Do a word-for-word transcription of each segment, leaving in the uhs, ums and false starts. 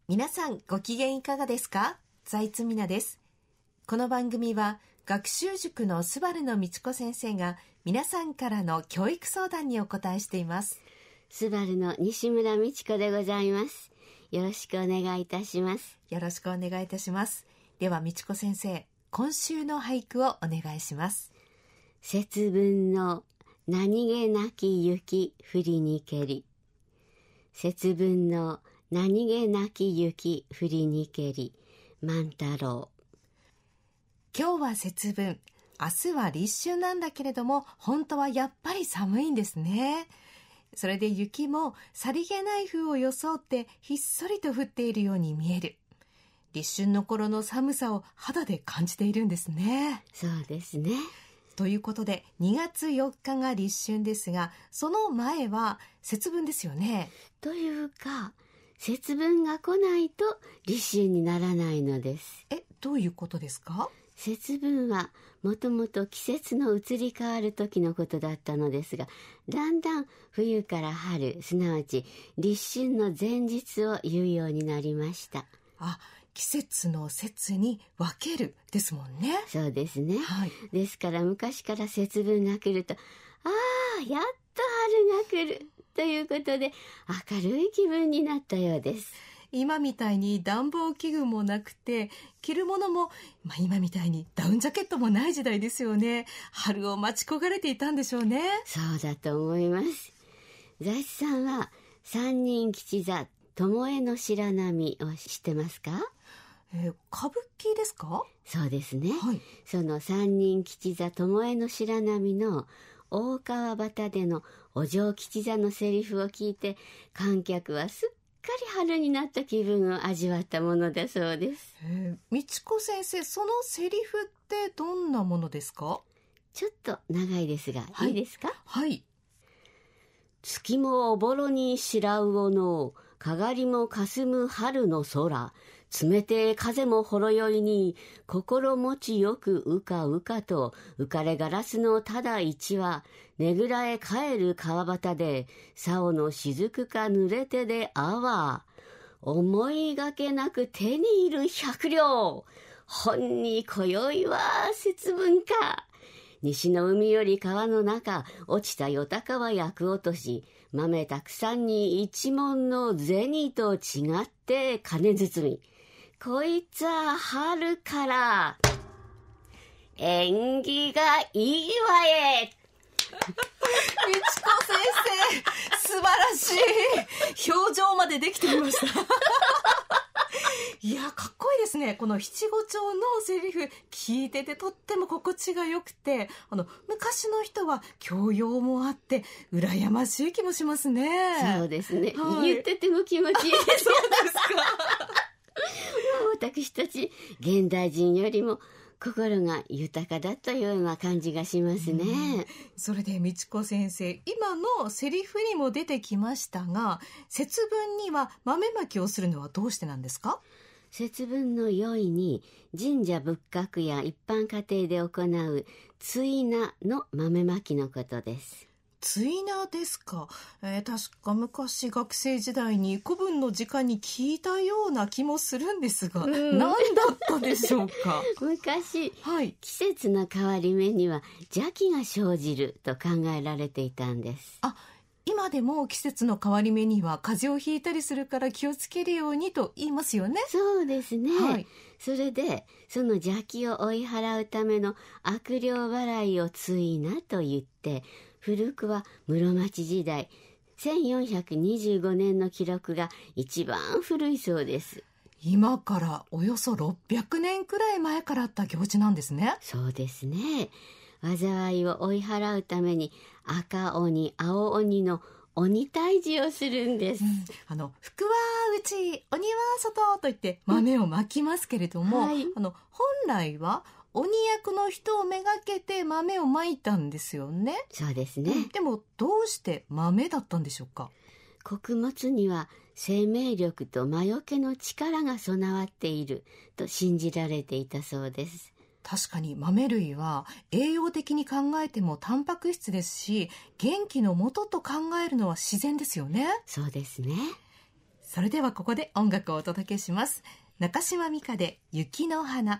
皆さんご機嫌いかがですか？財津美奈です。この番組は学習塾のスバルの道子先生が皆さんからの教育相談にお答えしています。 スバルの西村美智子でございます。よろしくお願いいたします。 よろしくお願いいたします。では美智子先生、今週の俳句をお願いします。 節分の何気なき雪降りにけり。節分の何気なき雪降りにけり、万太郎。 今日は節分、明日は立春なんだけれども、本当はやっぱり寒いんですね。それで雪もさりげない風を装ってひっそりと降っているように見える。立春の頃の寒さを肌で感じているんですね。 そうですね。 ということでにがつよっかが立春ですが、その前は節分ですよね。 というか、節分が来ないと立春にならないのです。 え、どういうことですか？ 節分はもともと季節の移り変わる時のことだったのですが、だんだん冬から春、すなわち立春の前日を言うようになりました。 あ、季節の節に分けるですもんね。 そうですね、 はい、 ですから昔から節分が来ると、ああやっと春が来るということで明るい気分になったようです。 今みたいに暖房器具もなくて、着るものも、まあ、今みたいにダウンジャケットもない時代ですよね。春を待ち焦がれていたんでしょうね。 そうだと思います。財津さんは三人吉座巴の白波を知ってますか？ えー、歌舞伎ですか？ そうですね、 はい、 その三人吉座巴の白波の大川端でのお嬢吉座のセリフを聞いて、観客はすっかり春になった気分を味わったものだそうです。 えー、美智子先生、そのセリフってどんなものですか？ ちょっと長いですが、はい、いいですか？ はい。 月もおぼろに白魚の、かがりもかすむ春の空、冷てえ風もほろ酔いに、心持ちよくうかうかと、浮かれガラスのただ一羽、ねぐらえ帰る川端で、竿の雫か濡れてであわ。思いがけなく手にいる百両。本に今宵は節分か。西の海より川の中、落ちたよたかは厄落とし、豆たくさんに一文の銭と違って金包み。こいつは春から縁起がいいわえ。 美智子先生、素晴らしい。表情までできていましたいや、かっこいいですね。この七五調のセリフ聞いててとっても心地がよくて、あの昔の人は教養もあって羨ましい気もしますね。 そうですね、 はい、 言ってても気持ちいいですそうですか私たち現代人よりも心が豊かだというような感じがしますね。 それで美智子先生、今のセリフにも出てきましたが、節分には豆まきをするのはどうしてなんですか？ 節分の宵に神社仏閣や一般家庭で行う追菜の豆まきのことです。 追菜ですか、えー、確か昔学生時代に古文の時間に聞いたような気もするんですが、何だったでしょうか？ 昔、 はい、 季節の変わり目には邪気が生じると考えられていたんです。 あ、今でも季節の変わり目には風邪をひいたりするから気をつけるようにと言いますよね。 そうですね、 はい、 それでその邪気を追い払うための悪霊払いを追菜と言って、古くは室町時代せんよんひゃくにじゅうごねんの記録が一番古いそうです。 今からおよそろっぴゃくねんくらい前からあった行事なんですね。 そうですね、災いを追い払うために赤鬼青鬼の鬼退治をするんです、うん、 あの福は内鬼は外と言って豆をまきますけれども、うん、はい、あの本来は鬼役の人をめがけて豆をまいたんですよね。 そうですね、 うん、でもどうして豆だったんでしょうか？ 穀物には生命力と魔除けの力が備わっていると信じられていたそうです。 確かに豆類は栄養的に考えてもタンパク質ですし、元気の元と考えるのは自然ですよね。 そうですね。 それではここで音楽をお届けします。中島美嘉で雪の花。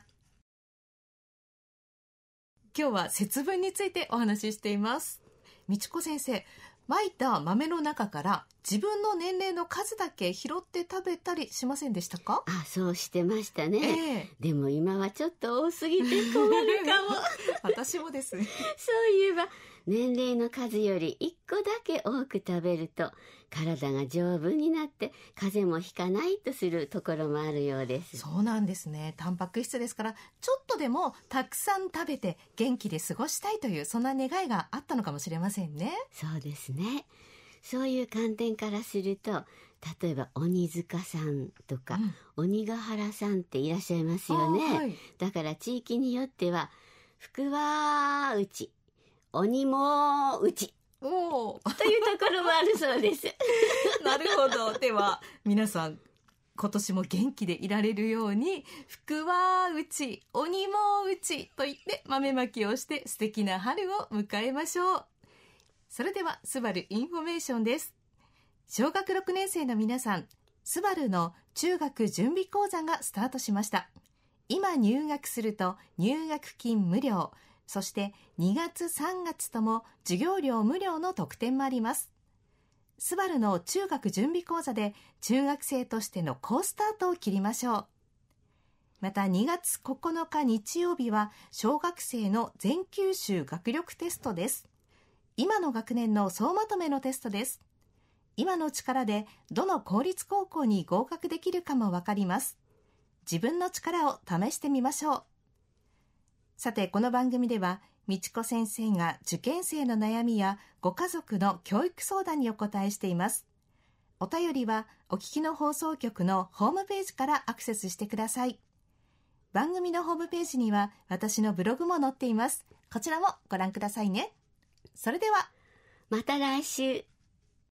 今日は節分についてお話ししています。美智子先生、まいた豆の中から自分の年齢の数だけ拾って食べたりしませんでしたか？ あ、そうしてましたね、 ええ、 でも今はちょっと多すぎて困るかも私もですね。 そういえば年齢の数よりいっこだけ多く食べると体が丈夫になって風邪もひかないとするところもあるようです。 そうなんですね。タンパク質ですから、ちょっとでもたくさん食べて元気で過ごしたいという、そんな願いがあったのかもしれませんね。 そうですね。そういう観点からすると、例えば鬼塚さんとか、うん、鬼ヶ原さんっていらっしゃいますよね、はい、だから地域によっては福は内、鬼も内おというところもあるそうですなるほど。では皆さん今年も元気でいられるように、福は内、鬼も内と言って豆まきをして素敵な春を迎えましょう。それではスバルインフォメーションです。小学ろくねん生の皆さん、スバルの中学準備講座がスタートしました。今入学すると入学金無料、そしてにがつさんがつとも授業料無料の特典もあります。スバルの中学準備講座で中学生としての好スタートを切りましょう。またにがつここのか日曜日は小学生の全九州学力テストです。今の学年の総まとめのテストです。今の力でどの公立高校に合格できるかもわかります。自分の力を試してみましょう。さて、この番組では美智子先生が受験生の悩みやご家族の教育相談にお答えしています。お便りはお聞きの放送局のホームページからアクセスしてください。番組のホームページには私のブログも載っています。こちらもご覧くださいね。それではまた来週。